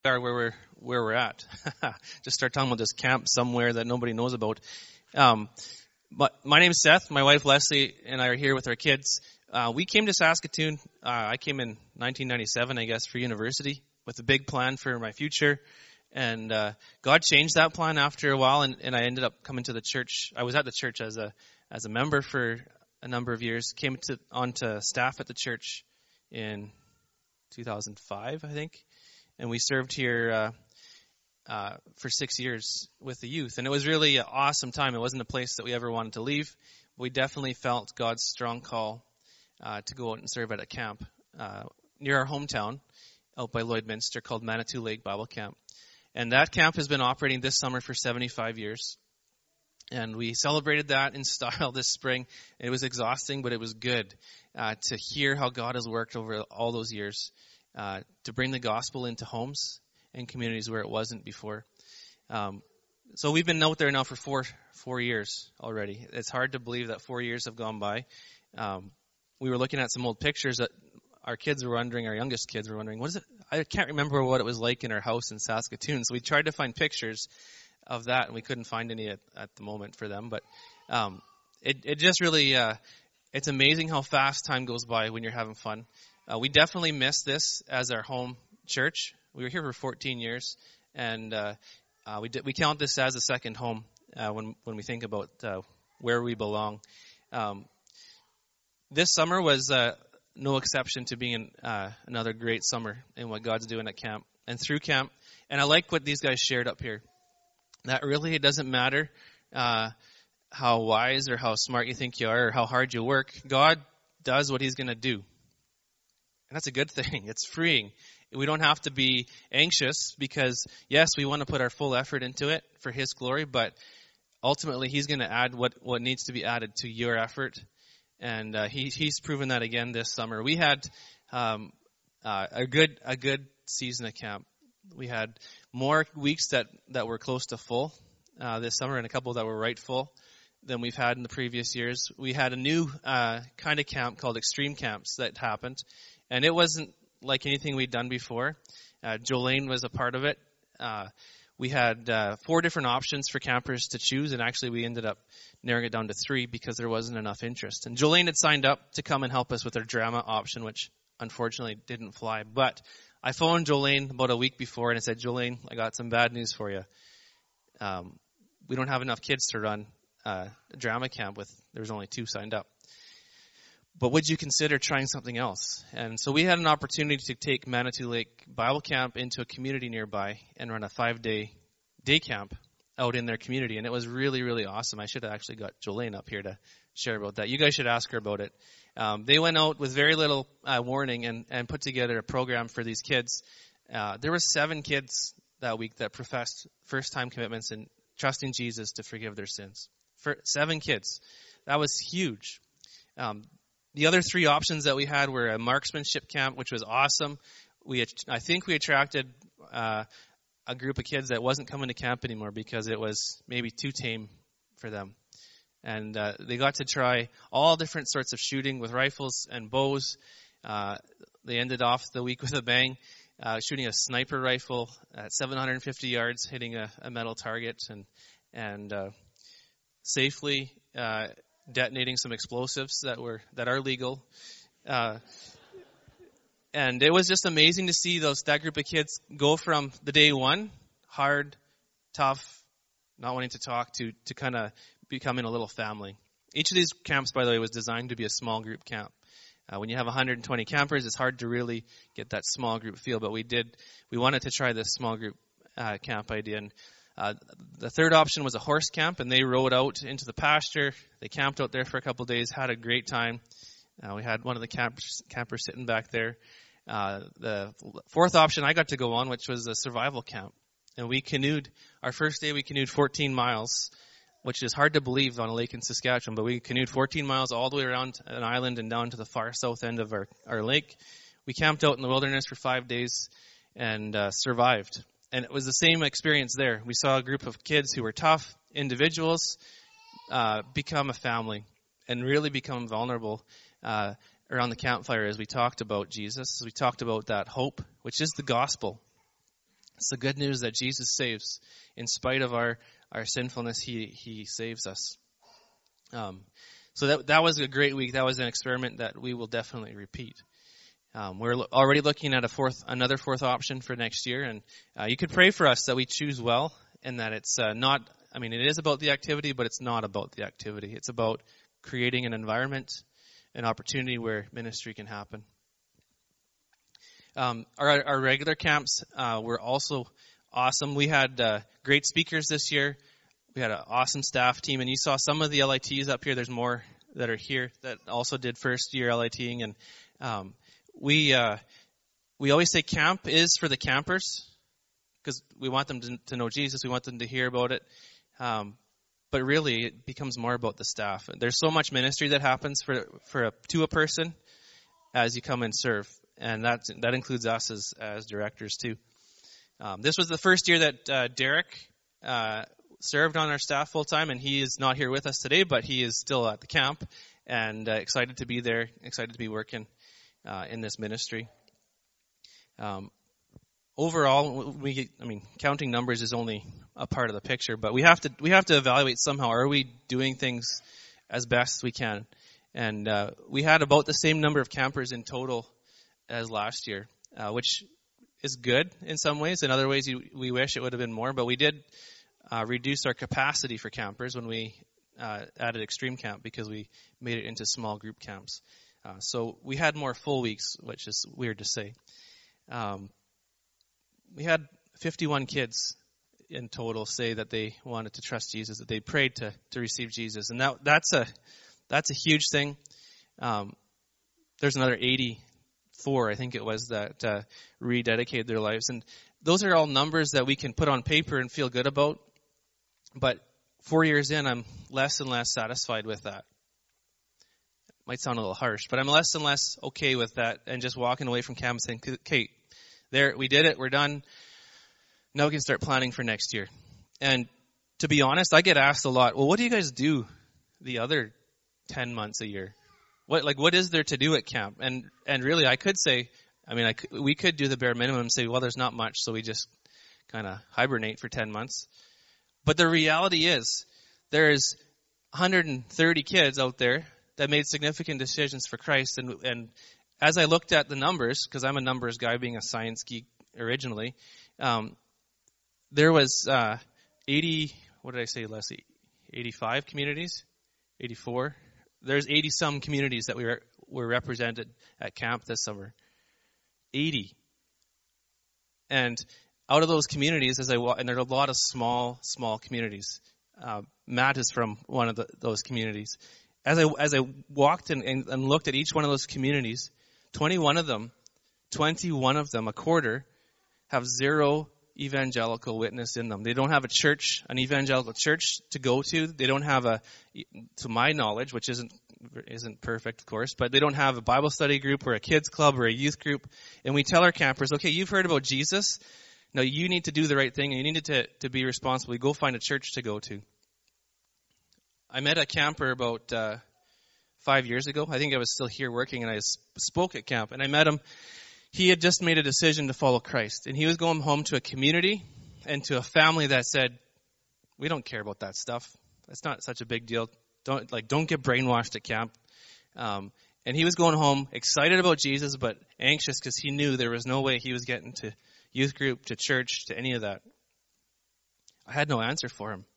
are where we're at. Just start talking about this camp somewhere that nobody knows about. But my name is Seth. My wife Leslie and I are here with our kids. We came to Saskatoon. I came in 1997, I guess, for university with a big plan for my future. And God changed that plan after a while, and I ended up coming to the church. I was at the church as a member for a number of years. Came onto staff at the church in 2005, I think. And we served here for 6 years with the youth. And it was really an awesome time. It wasn't a place that we ever wanted to leave. We definitely felt God's strong call to go out and serve at a camp near our hometown out by Lloydminster called Manitou Lake Bible Camp. And that camp has been operating this summer for 75 years. And we celebrated that in style this spring. It was exhausting, but it was good to hear how God has worked over all those years to bring the gospel into homes and communities where it wasn't before. So we've been out there now for four years already. It's hard to believe that 4 years have gone by. We were looking at some old pictures that our youngest kids were wondering, what is it? I can't remember what it was like in our house in Saskatoon. So we tried to find pictures of that, and we couldn't find any at the moment for them. But it just really, it's amazing how fast time goes by when you're having fun. We definitely miss this as our home church. We were here for 14 years, and we count this as a second home when we think about where we belong. This summer was no exception to being another great summer in what God's doing at camp and through camp. And I like what these guys shared up here. That really it doesn't matter how wise or how smart you think you are or how hard you work. God does what he's going to do. And that's a good thing. It's freeing. We don't have to be anxious because, yes, we want to put our full effort into it for his glory, but ultimately he's going to add what needs to be added to your effort. And he's proven that again this summer. We had a good season of camp. We had more weeks that were close to full this summer and a couple that were right full than we've had in the previous years. We had a new kind of camp called extreme camps that happened. And it wasn't like anything we'd done before. Jolene was a part of it. We had 4 different options for campers to choose, and actually we ended up narrowing it down to 3 because there wasn't enough interest. And Jolene had signed up to come and help us with our drama option, which unfortunately didn't fly. But I phoned Jolene about a week before, and I said, Jolene, I got some bad news for you. We don't have enough kids to run a drama camp with. There's only 2 signed up. But would you consider trying something else? And so we had an opportunity to take Manitou Lake Bible Camp into a community nearby and run a 5-day day camp out in their community. And it was really, really awesome. I should have actually got Jolene up here to share about that. You guys should ask her about it. They went out with very little warning and put together a program for these kids. There were 7 kids that week that professed first-time commitments and trusting Jesus to forgive their sins. For 7 kids. That was huge. The other 3 options that we had were a marksmanship camp, which was awesome. I think we attracted a group of kids that wasn't coming to camp anymore because it was maybe too tame for them. And they got to try all different sorts of shooting with rifles and bows. They ended off the week with a bang, shooting a sniper rifle at 750 yards, hitting a metal target, and safely detonating some explosives that are legal. And it was just amazing to see that group of kids go from the day one, hard, tough, not wanting to talk, to kind of becoming a little family. Each of these camps, by the way, was designed to be a small group camp. When you have 120 campers, it's hard to really get that small group feel, but we wanted to try this small group camp idea. And the third option was a horse camp, and they rode out into the pasture. They camped out there for a couple of days, had a great time. We had one of the campers sitting back there. The fourth option I got to go on, which was a survival camp. And we canoed. Our first day we canoed 14 miles, which is hard to believe on a lake in Saskatchewan, but we canoed 14 miles all the way around an island and down to the far south end of our lake. We camped out in the wilderness for 5 days and survived. And it was the same experience there. We saw a group of kids who were tough individuals become a family and really become vulnerable around the campfire as we talked about Jesus, as we talked about that hope, which is the gospel. It's the good news that Jesus saves. In spite of our sinfulness, He saves us. So that was a great week. That was an experiment that we will definitely repeat. We're already looking at another fourth option for next year, and you could pray for us that we choose well, and that it's not. I mean, it is about the activity, but it's not about the activity. It's about creating an environment, an opportunity where ministry can happen. Our regular camps were also awesome. We had great speakers this year. We had an awesome staff team, and you saw some of the LITs up here. There's more that are here that also did first year LITing, and we always say camp is for the campers because we want them to know Jesus. We want them to hear about it. But really, it becomes more about the staff. There's so much ministry that happens to a person as you come and serve, and that includes us as directors too. This was the first year that Derek served on our staff full time, and he is not here with us today, but he is still at the camp and excited to be there, excited to be working in this ministry. Overall, counting numbers is only a part of the picture, but we have to evaluate somehow. Are we doing things as best we can? And we had about the same number of campers in total as last year, which is good in some ways. In other ways, we wish it would have been more, but we did reduce our capacity for campers when we added Extreme Camp because we made it into small group camps. So we had more full weeks, which is weird to say. We had 51 kids in total say that they wanted to trust Jesus, that they prayed to receive Jesus. And that's a huge thing. There's another 84, I think it was, that rededicated their lives. And those are all numbers that we can put on paper and feel good about. But 4 years in, I'm less and less satisfied with that. Might sound a little harsh, but I'm less and less okay with that and just walking away from camp and saying, okay, there, we did it, we're done. Now we can start planning for next year. And to be honest, I get asked a lot, well, what do you guys do the other 10 months a year? What is there to do at camp? And really, I could say, we could do the bare minimum and say, well, there's not much, so we just kind of hibernate for 10 months. But the reality is, there's 130 kids out there that made significant decisions for Christ. And as I looked at the numbers, because I'm a numbers guy, being a science geek originally, there was 85 communities? 84? There's 80-some communities that were represented at camp this summer. 80. And out of those communities, and there are a lot of small communities. Matt is from one of those communities. As I walked and looked at each one of those communities, 21 of them, a quarter, have zero evangelical witness in them. They don't have an evangelical church to go to. They don't have to my knowledge, which isn't perfect, of course, but they don't have a Bible study group or a kids club or a youth group. And we tell our campers, okay, you've heard about Jesus. Now you need to do the right thing, and you need to be responsible. Go find a church to go to. I met a camper about 5 years ago. I think I was still here working, and I spoke at camp. And I met him. He had just made a decision to follow Christ. And he was going home to a community and to a family that said, we don't care about that stuff. That's not such a big deal. Don't get brainwashed at camp. And he was going home excited about Jesus, but anxious because he knew there was no way he was getting to youth group, to church, to any of that. I had no answer for him.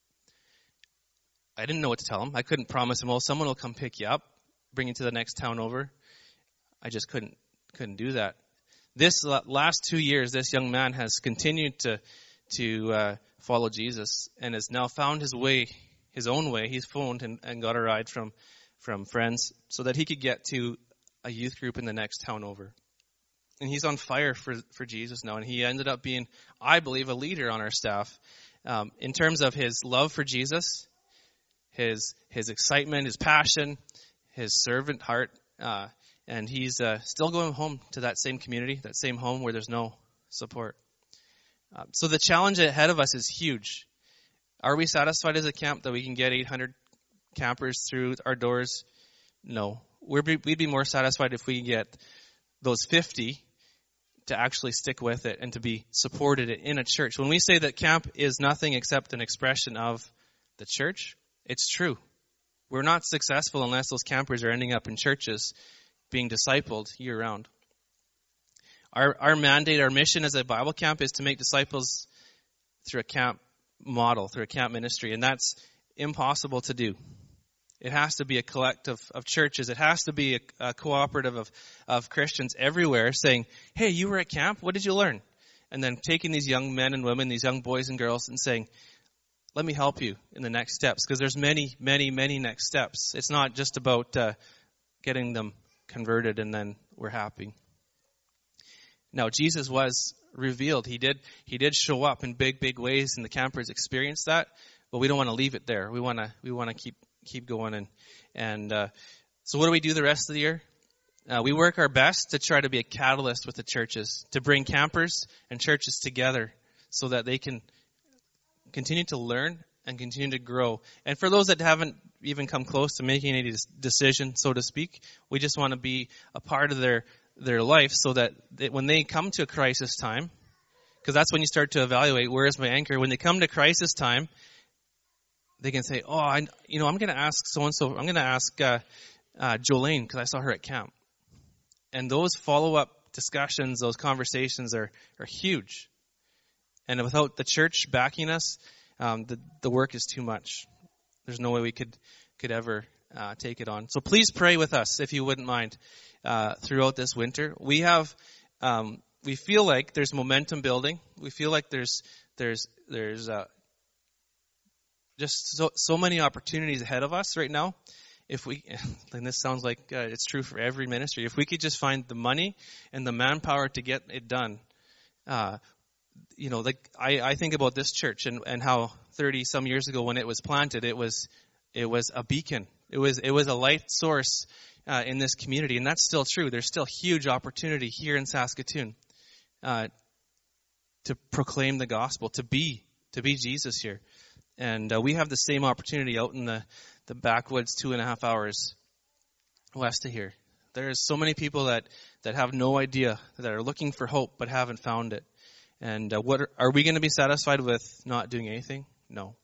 I didn't know what to tell him. I couldn't promise him, well, someone will come pick you up, bring you to the next town over. I just couldn't do that. This last 2 years, this young man has continued to follow Jesus and has now found his own way. He's phoned and got a ride from friends so that he could get to a youth group in the next town over. And he's on fire for Jesus now. And he ended up being, I believe, a leader on our staff in terms of his love for Jesus, his excitement, his passion, his servant heart. And he's still going home to that same community, that same home where there's no support. So the challenge ahead of us is huge. Are we satisfied as a camp that we can get 800 campers through our doors? No. We'd be more satisfied if we get those 50 to actually stick with it and to be supported in a church. When we say that camp is nothing except an expression of the church, it's true. We're not successful unless those campers are ending up in churches being discipled year-round. Our mandate, our mission as a Bible camp is to make disciples through a camp model, through a camp ministry, and that's impossible to do. It has to be a collective of churches. It has to be a cooperative of Christians everywhere saying, hey, you were at camp? What did you learn? And then taking these young men and women, these young boys and girls, and saying, let me help you in the next steps, because there's many, many, many next steps. It's not just about getting them converted and then we're happy. Now, Jesus was revealed. He did show up in big, big ways, and the campers experienced that. But we don't want to leave it there. We want to keep going. And so, what do we do the rest of the year? We work our best to try to be a catalyst with the churches, to bring campers and churches together, so that they can continue to learn and continue to grow. And for those that haven't even come close to making any decision, so to speak, we just want to be a part of their life, so that when they come to a crisis time, because that's when you start to evaluate, where is my anchor? When they come to crisis time, they can say, oh, I'm going to ask so-and-so, I'm going to ask Jolene, because I saw her at camp. And those follow-up discussions, those conversations are huge. And without the church backing us, the work is too much. There's no way we could ever take it on. So please pray with us, if you wouldn't mind, throughout this winter. We feel like there's momentum building. We feel like there's just so many opportunities ahead of us right now. If we, and this sounds like it's true for every ministry, if we could just find the money and the manpower to get it done. I think about this church and how 30 some years ago when it was planted, it was a beacon. It was a light source in this community, and that's still true. There's still huge opportunity here in Saskatoon to proclaim the gospel, to be Jesus here. And we have the same opportunity out in the backwoods 2.5 hours west of here. There's so many people that have no idea, that are looking for hope but haven't found it. And are we going to be satisfied with not doing anything? No.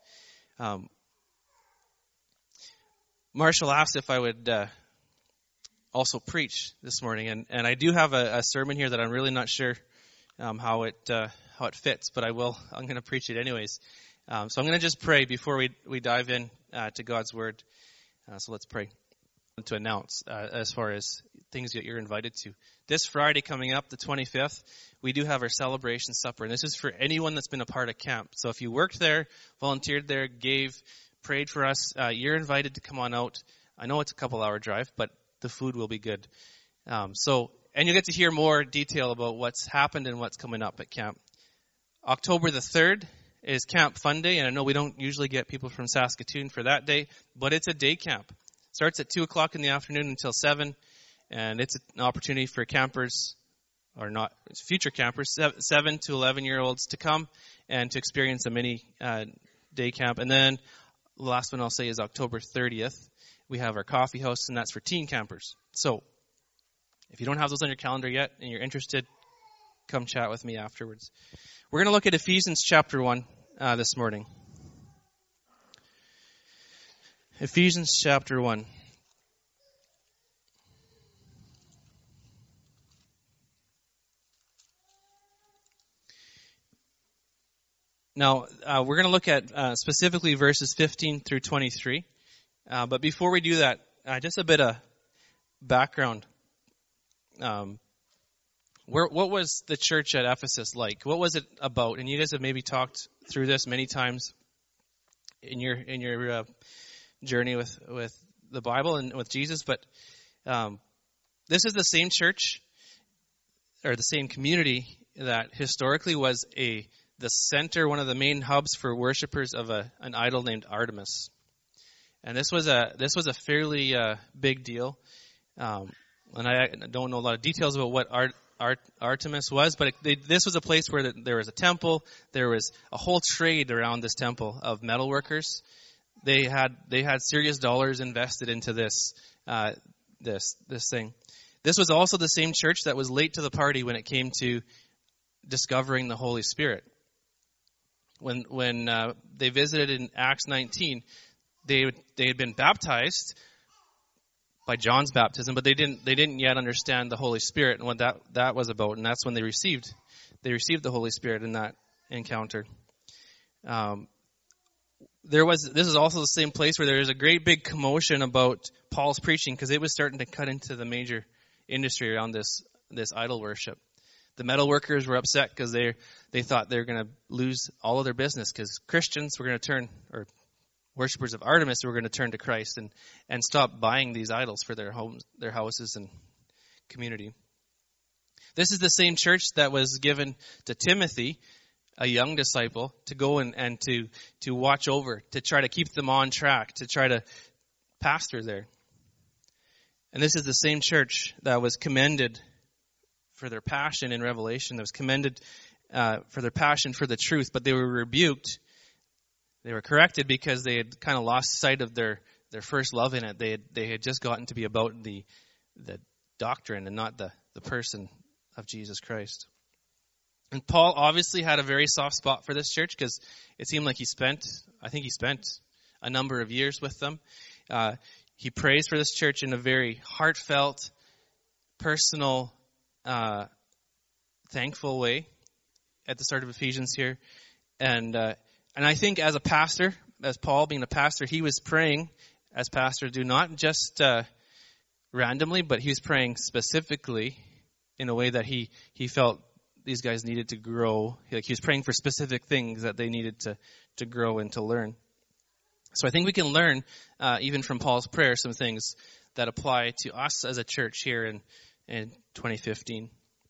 Marshall asked if I would also preach this morning, and I do have a sermon here that I'm really not sure how it fits, but I'm going to preach it anyways. So I'm going to just pray before we dive in to God's Word. So let's pray. To announce as far as things that you're invited to. This Friday coming up, the 25th, we do have our celebration supper. And this is for anyone that's been a part of camp. So if you worked there, volunteered there, prayed for us, you're invited to come on out. I know it's a couple-hour drive, but the food will be good. And you'll get to hear more detail about what's happened and what's coming up at camp. October the 3rd is Camp Fun Day, and I know we don't usually get people from Saskatoon for that day, but it's a day camp. Starts at 2 o'clock in the afternoon until 7, and it's an opportunity for campers, or not, future campers, 7 to 11-year-olds to come and to experience a mini day camp. And then the last one I'll say is October 30th. We have our coffee house, and that's for teen campers. So if you don't have those on your calendar yet and you're interested, come chat with me afterwards. We're going to look at Ephesians chapter 1 this morning. Ephesians chapter 1. Now, we're going to look at specifically verses 15 through 23. But before we do that, just a bit of background. What was the church at Ephesus like? What was it about? And you guys have maybe talked through this many times in your journey with the Bible and with Jesus, but this is the same church or the same community that historically was the center, one of the main hubs for worshipers of an idol named Artemis. And this was a fairly big deal. And I don't know a lot of details about what Artemis was, but this was a place where there was a temple. There was a whole trade around this temple of metal workers. They had serious dollars invested into this thing. This was also the same church that was late to the party when it came to discovering the Holy Spirit. When they visited in Acts 19, they had been baptized by John's baptism, but they didn't yet understand the Holy Spirit and what that was about, and that's when they received the Holy Spirit in that encounter. This is also the same place where there was a great big commotion about Paul's preaching, because it was starting to cut into the major industry around this idol worship. The metal workers were upset because they thought they were going to lose all of their business, because Christians were going to turn, or worshippers of Artemis were going to turn to Christ and stop buying these idols for their homes, their houses, and community. This is the same church that was given to Timothy, a young disciple, to go and to watch over, to try to keep them on track, to try to pastor there. And this is the same church that was commended for their passion in Revelation, that was commended for their passion for the truth, but they were rebuked. They were corrected because they had kind of lost sight of their first love in it. They had just gotten to be about the doctrine and not the person of Jesus Christ. And Paul obviously had a very soft spot for this church, because it seemed like he spent a number of years with them. He prays for this church in a very heartfelt, personal, thankful way at the start of Ephesians here. And I think as a pastor, as Paul being a pastor, he was praying, as pastors do, not just randomly, but he was praying specifically in a way that he felt these guys needed to grow. Like, he was praying for specific things that they needed to grow and to learn. So I think we can learn, even from Paul's prayer, some things that apply to us as a church here in 2015.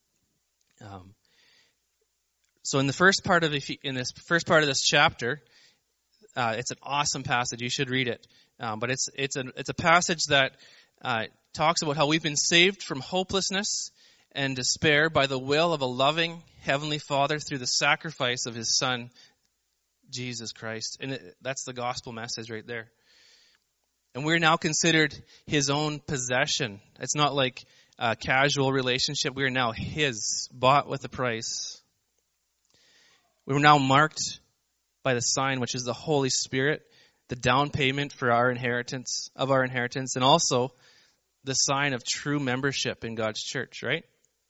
So in the first part of this chapter, it's an awesome passage. You should read it. But it's a passage that talks about how we've been saved from hopelessness and despair by the will of a loving Heavenly Father through the sacrifice of His Son, Jesus Christ. And that's the gospel message right there. And we're now considered His own possession. It's not like a casual relationship. We are now His, bought with a price. We were now marked by the sign, which is the Holy Spirit, the down payment for our inheritance, and also the sign of true membership in God's church, right?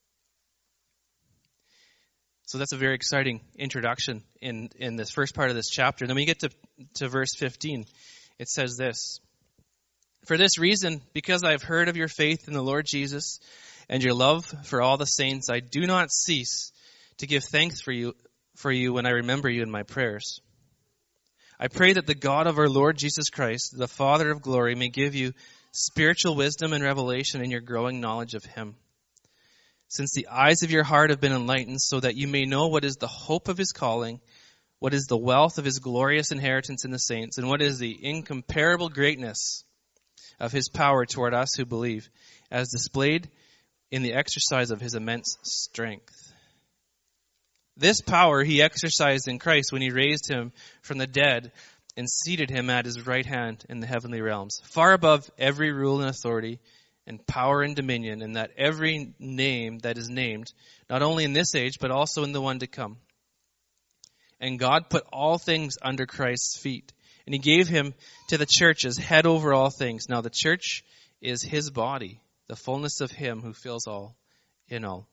So that's a very exciting introduction in this first part of this chapter. And then we get to verse 15. It says this: "For this reason, because I have heard of your faith in the Lord Jesus and your love for all the saints, I do not cease to give thanks for you when I remember you in my prayers. I pray that the God of our Lord Jesus Christ, the Father of glory, may give you spiritual wisdom and revelation in your growing knowledge of Him, since the eyes of your heart have been enlightened, so that you may know what is the hope of His calling, what is the wealth of His glorious inheritance in the saints, and what is the incomparable greatness of His power toward us who believe, as displayed in the exercise of His immense strength. This power He exercised in Christ when He raised Him from the dead and seated Him at His right hand in the heavenly realms, far above every rule and authority and power and dominion, and that every name that is named, not only in this age, but also in the one to come. And God put all things under Christ's feet, and He gave Him to the church as head over all things. Now the church is His body, the fullness of Him who fills all in all."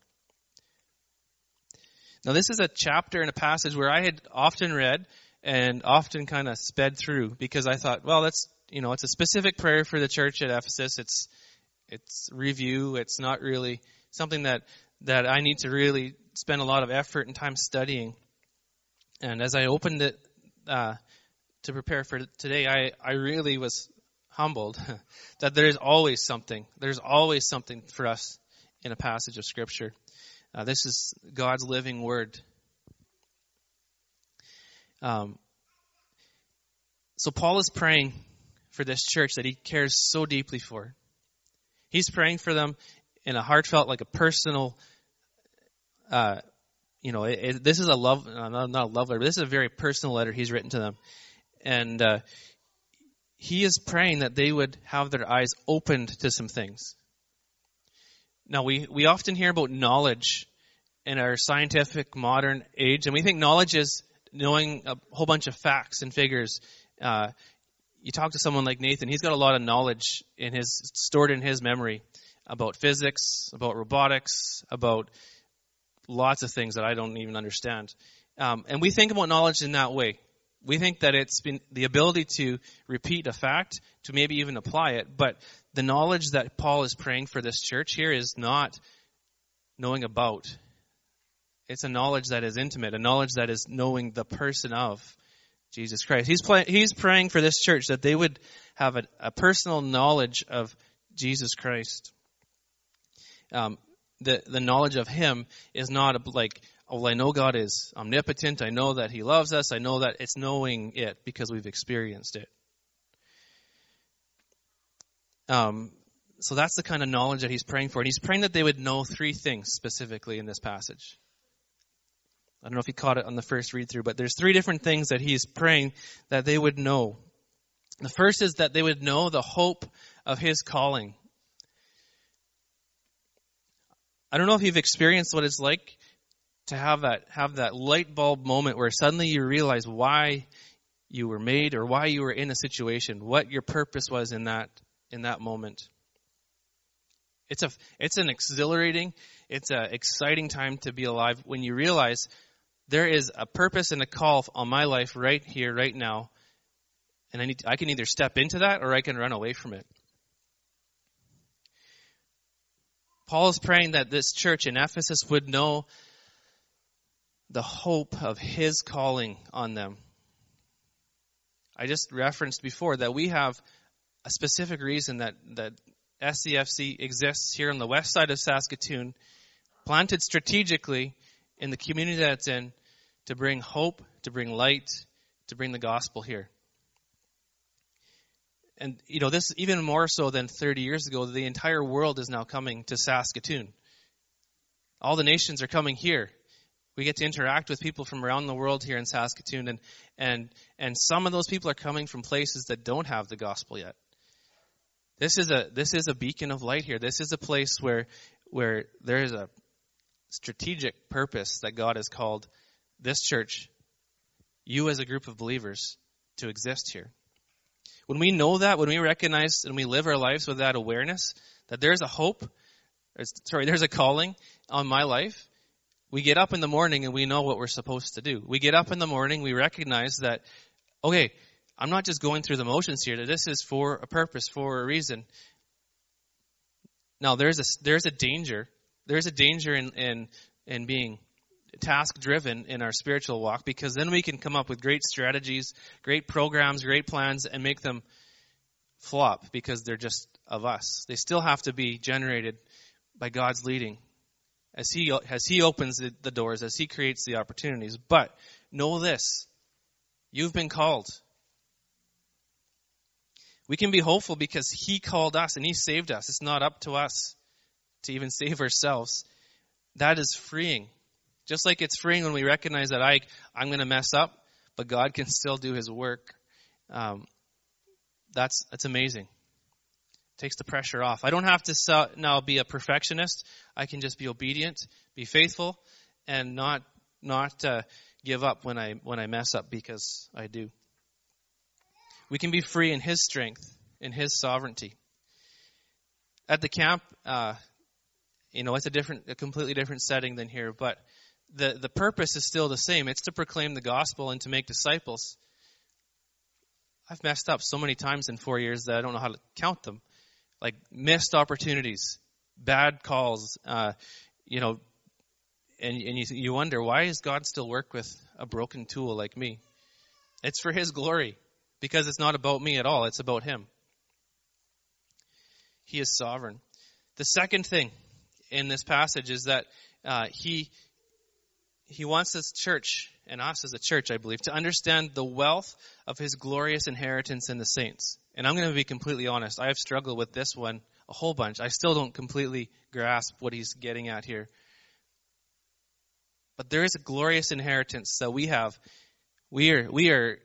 Now this is a chapter and a passage where I had often read and often kind of sped through, because I thought, well, it's a specific prayer for the church at Ephesus. It's review. It's not really something that I need to really spend a lot of effort and time studying. And as I opened it to prepare for today, I really was humbled that there's always something. There's always something for us in a passage of Scripture. This is God's living Word. So Paul is praying for this church that he cares so deeply for. He's praying for them in a heartfelt, like a personal, this is a love, not a love letter, but this is a very personal letter he's written to them. And he is praying that they would have their eyes opened to some things. Now, we often hear about knowledge in our scientific modern age, and we think knowledge is knowing a whole bunch of facts and figures. You talk to someone like Nathan, he's got a lot of knowledge stored in his memory about physics, about robotics, about lots of things that I don't even understand. And we think about knowledge in that way. We think that it's been the ability to repeat a fact, to maybe even apply it. But the knowledge that Paul is praying for this church here is not knowing about. It's a knowledge that is intimate, a knowledge that is knowing the person of Jesus Christ. He's praying for this church that they would have a personal knowledge of Jesus Christ. The knowledge of Him is not like, oh, well, I know God is omnipotent. I know that He loves us. I know that it's knowing it because we've experienced it. So that's the kind of knowledge that he's praying for. And he's praying that they would know three things specifically in this passage. I don't know if you caught it on the first read through, but there's three different things that he's praying that they would know. The first is that they would know the hope of his calling. I don't know if you've experienced what it's like to have that light bulb moment where suddenly you realize why you were made or why you were in a situation, what your purpose was in that moment. It's an exhilarating, it's an exciting time to be alive when you realize there is a purpose and a call on my life right here, right now, and I can either step into that or I can run away from it. Paul is praying that this church in Ephesus would know the hope of his calling on them. I just referenced before that we have a specific reason that SCFC exists here on the west side of Saskatoon, planted strategically in the community that it's in to bring hope, to bring light, to bring the gospel here. And, this even more so than 30 years ago, the entire world is now coming to Saskatoon. All the nations are coming here. We get to interact with people from around the world here in Saskatoon, and some of those people are coming from places that don't have the gospel yet. This is a beacon of light here. This is a place where there is a strategic purpose that God has called this church, you as a group of believers, to exist here. When we know that, when we recognize and we live our lives with that awareness that there's a hope, there's a calling on my life, we get up in the morning and we know what we're supposed to do. We get up in the morning, we recognize that, okay, I'm not just going through the motions here, that this is for a purpose, for a reason. Now, there's a danger. There's a danger in being task-driven in our spiritual walk, because then we can come up with great strategies, great programs, great plans, and make them flop because they're just of us. They still have to be generated by God's leading as He opens the doors, as He creates the opportunities. But know this, you've been called. We can be hopeful because He called us and He saved us. It's not up to us to even save ourselves. That is freeing. Just like it's freeing when we recognize that I'm going to mess up, but God can still do His work. That's amazing. It takes the pressure off. I don't have to now be a perfectionist. I can just be obedient, be faithful, and not give up when I mess up, because I do. We can be free in His strength, in His sovereignty. At the camp, it's a completely different setting than here, but the purpose is still the same. It's to proclaim the gospel and to make disciples. I've messed up so many times in 4 years that I don't know how to count them. Like missed opportunities, bad calls, and you wonder, why does God still work with a broken tool like me? It's for His glory, because it's not about me at all. It's about Him. He is sovereign. The second thing in this passage is that He wants this church, and us as a church, I believe, to understand the wealth of His glorious inheritance in the saints. And I'm going to be completely honest. I have struggled with this one a whole bunch. I still don't completely grasp what he's getting at here. But there is a glorious inheritance that we have. We are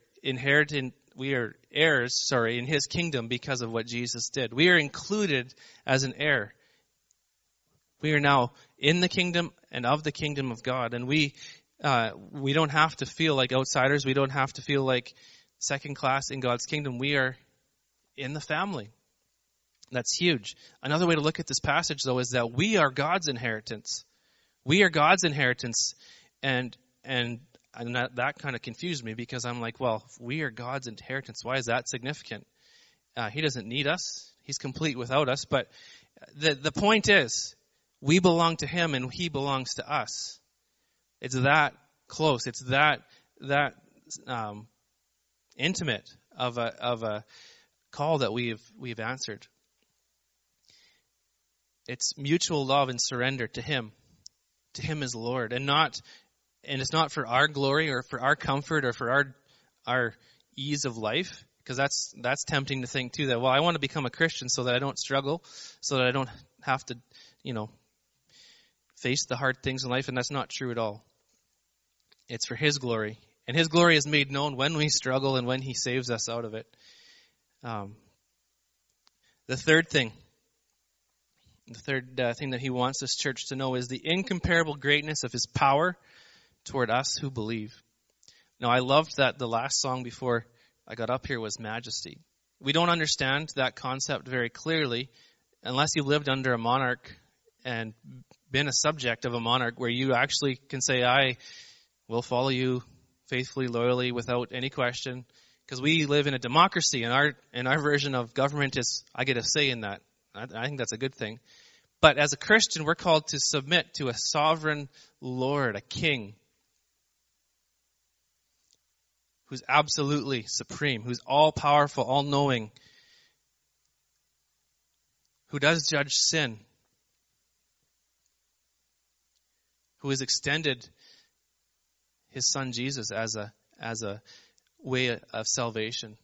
heirs, in His kingdom because of what Jesus did. We are included as an heir. We are now in the kingdom and of the kingdom of God. And we don't have to feel like outsiders. We don't have to feel like second class in God's kingdom. We are in the family. That's huge. Another way to look at this passage, though, is that we are God's inheritance. We are God's inheritance. And that kind of confused me, because I'm like, well, if we are God's inheritance, why is that significant? He doesn't need us. He's complete without us. But the point is, we belong to him and he belongs to us. It's that close. It's that intimate of a call that we've answered. It's mutual love and surrender to him as Lord, and it's not for our glory or for our comfort or for our ease of life, because that's tempting to think too, that, well, I want to become a Christian so that I don't struggle, so that I don't have to, face the hard things in life, and that's not true at all. It's for his glory, and his glory is made known when we struggle and when he saves us out of it. The third thing that he wants this church to know is the incomparable greatness of his power toward us who believe. Now, I loved that the last song before I got up here was Majesty. We don't understand that concept very clearly unless you lived under a monarch and been a subject of a monarch, where you actually can say, I will follow you faithfully, loyally, without any question. Because we live in a democracy, and our version of government is, I get a say in that. I think that's a good thing. But as a Christian, we're called to submit to a sovereign Lord, a king, who's absolutely supreme, who's all-powerful, all-knowing, who does judge sin, who has extended his son Jesus as a way of salvation.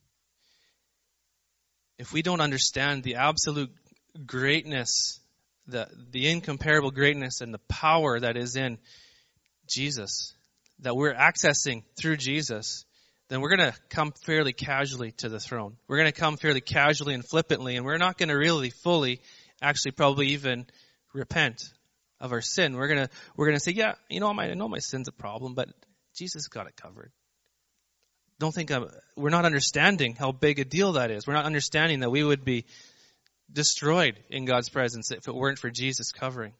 If we don't understand the absolute greatness, the incomparable greatness and the power that is in Jesus, that we're accessing through Jesus, then we're going to come fairly casually to the throne. We're going to come fairly casually and flippantly, and we're not going to really fully, actually probably even repent of our sin. We're going to say, yeah, I know my sin's a problem, but Jesus got it covered. We're not understanding how big a deal that is. We're not understanding that we would be destroyed in God's presence if it weren't for Jesus covering.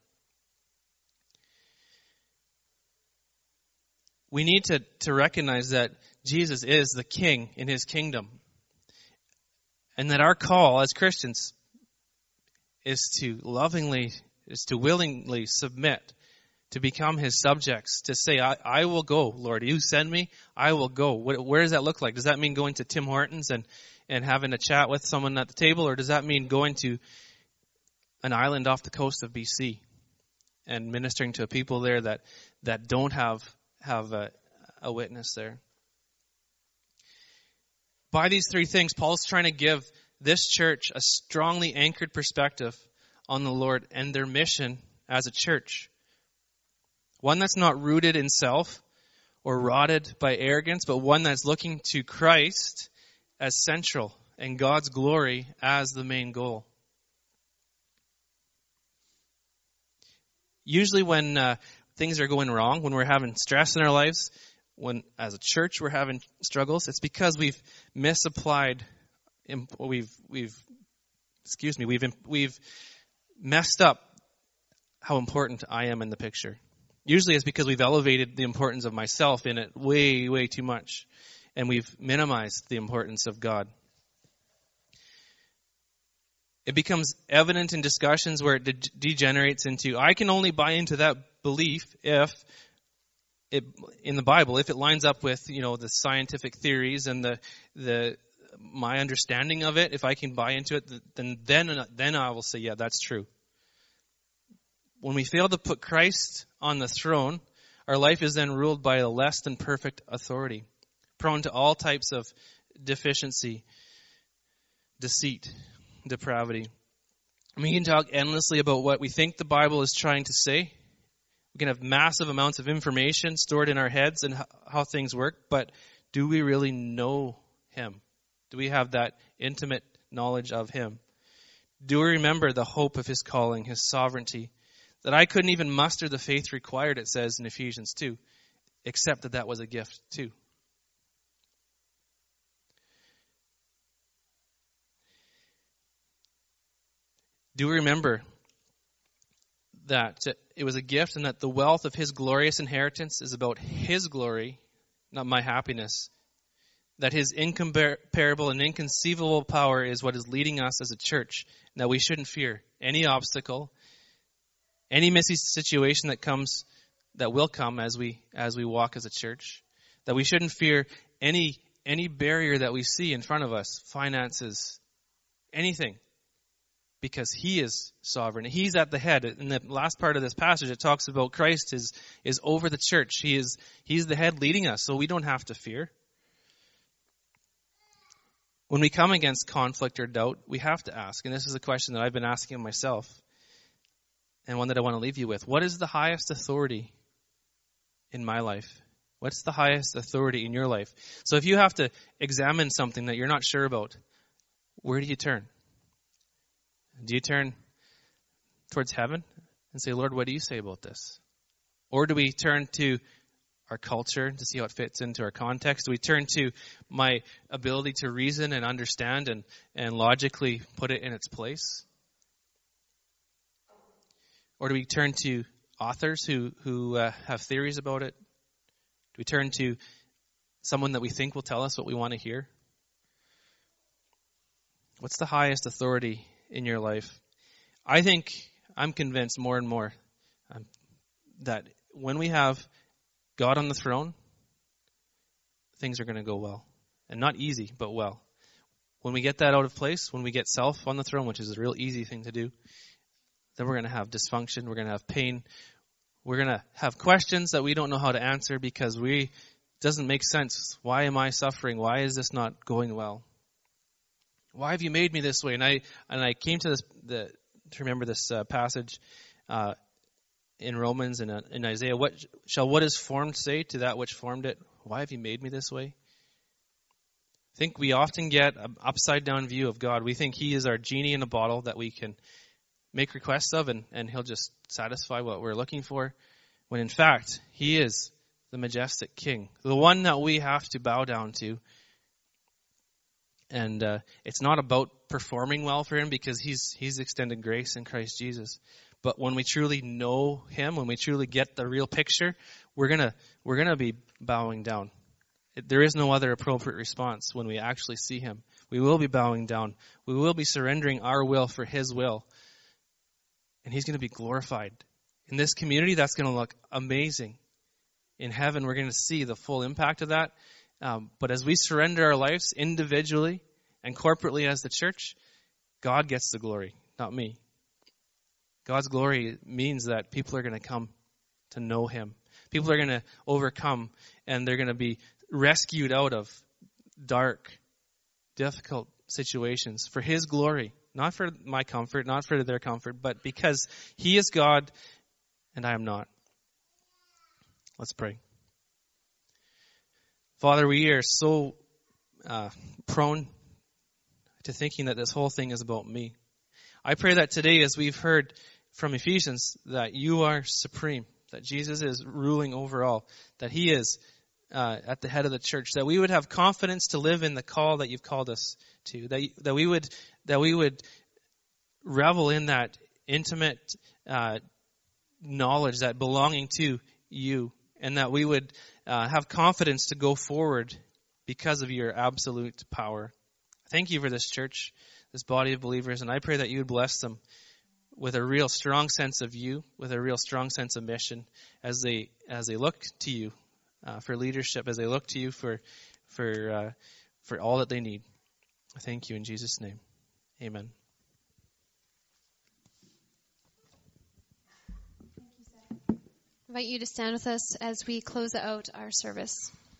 We need to recognize that Jesus is the king in his kingdom, and that our call as Christians is to willingly submit, to become his subjects, to say, I will go, Lord. You send me, I will go. Where does that look like? Does that mean going to Tim Hortons and having a chat with someone at the table? Or does that mean going to an island off the coast of BC and ministering to people there that don't have a witness there? By these three things, Paul's trying to give this church a strongly anchored perspective on the Lord and their mission as a church. One that's not rooted in self or rotted by arrogance, but one that's looking to Christ as central and God's glory as the main goal. Usually when things are going wrong, when we're having stress in our lives, when as a church we're having struggles, it's because we've misapplied, we've messed up how important I am in the picture. Usually it's because we've elevated the importance of myself in it way, way too much. And we've minimized the importance of God. It becomes evident in discussions where it degenerates into, I can only buy into that belief if in the Bible, if it lines up with, the scientific theories and my understanding of it. If I can buy into it, then I will say, yeah, that's true. When we fail to put Christ on the throne, our life is then ruled by a less than perfect authority, prone to all types of deficiency, deceit, depravity. We can talk endlessly about what we think the Bible is trying to say. We can have massive amounts of information stored in our heads and how things work, but do we really know him? Do we have that intimate knowledge of him? Do we remember the hope of his calling, his sovereignty, That I couldn't even muster the faith required, it says in Ephesians 2, except that was a gift too. Do remember that it was a gift and that the wealth of his glorious inheritance is about his glory, not my happiness. That his incomparable and inconceivable power is what is leading us as a church. That we shouldn't fear any obstacle, any messy situation that will come as we walk as a church. That we shouldn't fear any barrier that we see in front of us, finances, anything. Because he is sovereign. He's at the head. In the last part of this passage, it talks about Christ is over the church. He's the head leading us, so we don't have to fear. When we come against conflict or doubt, we have to ask, and this is a question that I've been asking myself, and one that I want to leave you with. What is the highest authority in my life? What's the highest authority in your life? So if you have to examine something that you're not sure about, where do you turn? Do you turn towards heaven and say, Lord, what do you say about this? Or do we turn to our culture to see how it fits into our context? Do we turn to my ability to reason and understand and logically put it in its place? Or do we turn to authors who have theories about it? Do we turn to someone that we think will tell us what we want to hear? What's the highest authority in your life? I'm convinced more and more that when we have God on the throne, things are going to go well. And not easy, but well. When we get that out of place, when we get self on the throne, which is a real easy thing to do, then we're going to have dysfunction, we're going to have pain, we're going to have questions that we don't know how to answer because it doesn't make sense. Why am I suffering? Why is this not going well? Why have you made me this way? And I came to to remember this passage in Romans and in Isaiah. What is formed say to that which formed it? Why have you made me this way? I think we often get an upside down view of God. We think he is our genie in a bottle that we can make requests of and he'll just satisfy what we're looking for. When in fact, he is the majestic king, the one that we have to bow down to. And it's not about performing well for him because he's extended grace in Christ Jesus. But when we truly know him, when we truly get the real picture, we're gonna be bowing down. There is no other appropriate response when we actually see him. We will be bowing down. We will be surrendering our will for his will. And he's going to be glorified. In this community, that's going to look amazing. In heaven, we're going to see the full impact of that. But as we surrender our lives individually and corporately as the church, God gets the glory, not me. God's glory means that people are going to come to know him. People are going to overcome and they're going to be rescued out of dark, difficult situations for his glory. Not for my comfort, not for their comfort, but because he is God and I am not. Let's pray. Father, we are so prone to thinking that this whole thing is about me. I pray that today, as we've heard from Ephesians, that you are supreme, that Jesus is ruling over all, that he is at the head of the church, that we would have confidence to live in the call that you've called us to, that we would revel in that intimate knowledge, that belonging to you, and that we would have confidence to go forward because of your absolute power. Thank you for this church, this body of believers, and I pray that you would bless them with a real strong sense of you, with a real strong sense of mission, as they look to you for leadership, as they look to you for all that they need. I thank you in Jesus' name. Amen. I invite you to stand with us as we close out our service.